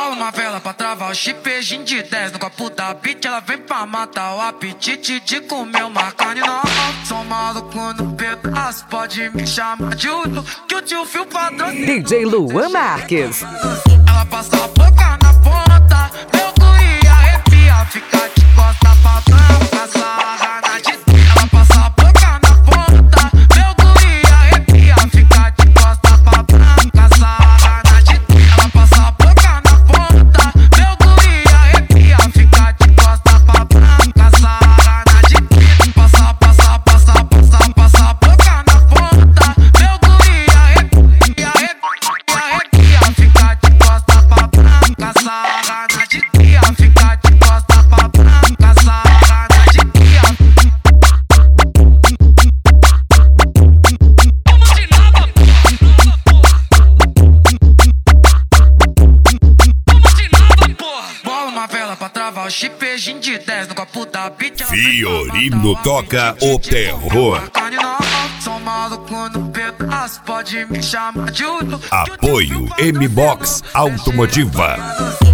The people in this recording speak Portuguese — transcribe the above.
Bola uma vela pra travar o chipejinho de 10 no copo da beat, ela vem pra matar o apetite de comer uma carne nova. Sou maluco no pedaço, pode me chamar de Udo, que o tio Fio patrocina. DJ Luan Marques. Ela passa a boca na ponta, meu cu ia arrepiar, fica de costa pra branca, sarra na de. Ela passa a boca na ponta, meu cu ia arrepiar, fica de costa pra branca, sarra na de. Ela passa a boca na ponta, meu cu ia arrepiar, fica de costa pra branca, sarra na de. Passa a boca na ponta, meu cu ia arrepiar, fica de costa pra branca, sarra na de cria, fica de costa pra branca, sarra na de cria. Bola uma vela pra travar o chipejinho de 10 no copo da beat. Fiorino toca o terror. Sou maluco no pedaço, pode me chamar de Udo. Apoio M-Box Automotiva.